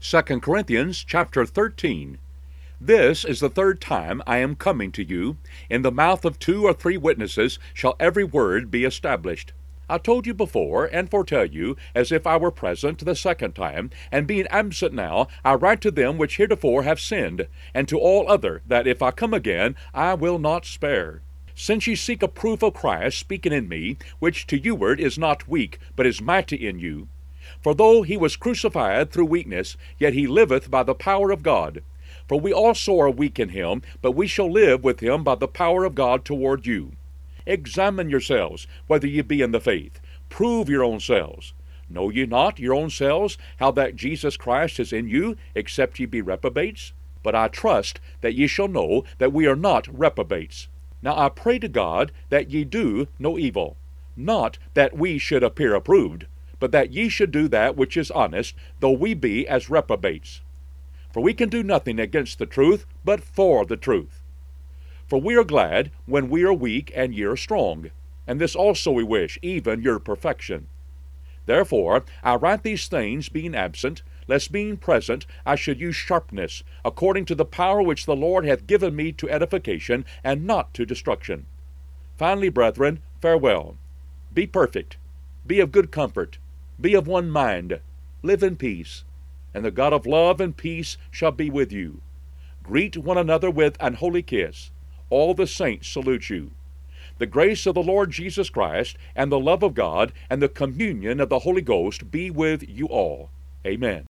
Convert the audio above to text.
2 Corinthians chapter 13. This is the third time I am coming to you. In the mouth of 2 or 3 witnesses shall every word be established. I told you before, and foretell you, as if I were present the second time, and being absent now, I write to them which heretofore have sinned, and to all other, that if I come again, I will not spare. Since ye seek a proof of Christ speaking in me, which to youward is not weak, but is mighty in you. For though he was crucified through weakness, yet he liveth by the power of God. For we also are weak in him, but we shall live with him by the power of God toward you. Examine yourselves, whether ye be in the faith. Prove your own selves. Know ye not your own selves, how that Jesus Christ is in you, except ye be reprobates? But I trust that ye shall know that we are not reprobates. Now I pray to God that ye do no evil, not that we should appear approved, but that ye should do that which is honest, though we be as reprobates. For we can do nothing against the truth, but for the truth. For we are glad when we are weak and ye are strong, and this also we wish, even your perfection. Therefore I write these things, being absent, lest being present I should use sharpness, according to the power which the Lord hath given me to edification, and not to destruction. Finally, brethren, farewell. Be perfect. Be of good comfort. Be of one mind. Live in peace. And the God of love and peace shall be with you. Greet one another with an holy kiss. All the saints salute you. The grace of the Lord Jesus Christ, and the love of God, and the communion of the Holy Ghost be with you all. Amen.